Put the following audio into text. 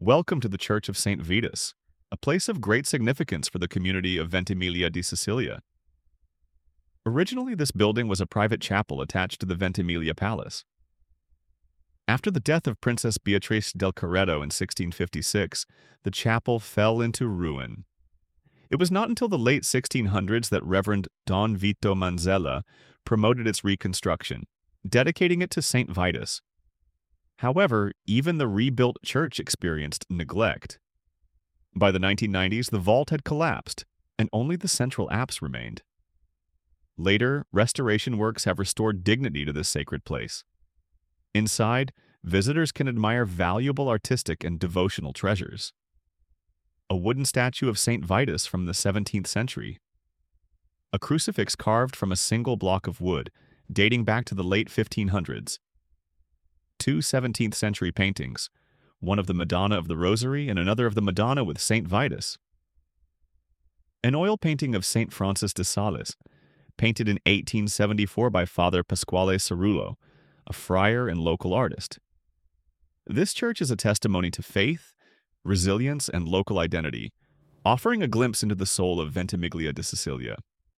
Welcome to the Church of St. Vitus, a place of great significance for the community of Ventimiglia di Sicilia. Originally, this building was a private chapel attached to the Ventimiglia Palace. After the death of Princess Beatrice del Corredo in 1656, the chapel fell into ruin. It was not until the late 1600s that Reverend Don Vito Manzella promoted its reconstruction, dedicating it to St. Vitus. However, even the rebuilt church experienced neglect. By the 1990s, the vault had collapsed, and only the central apse remained. Later, restoration works have restored dignity to this sacred place. Inside, visitors can admire valuable artistic and devotional treasures. A wooden statue of St. Vitus from the 17th century. A crucifix carved from a single block of wood, dating back to the late 1500s. Two 17th century paintings, one of the Madonna of the Rosary and another of the Madonna with St. Vitus. An oil painting of St. Francis de Sales, painted in 1874 by Father Pasquale Cerullo, a friar and local artist. This church is a testimony to faith, resilience, and local identity, offering a glimpse into the soul of Ventimiglia di Sicilia.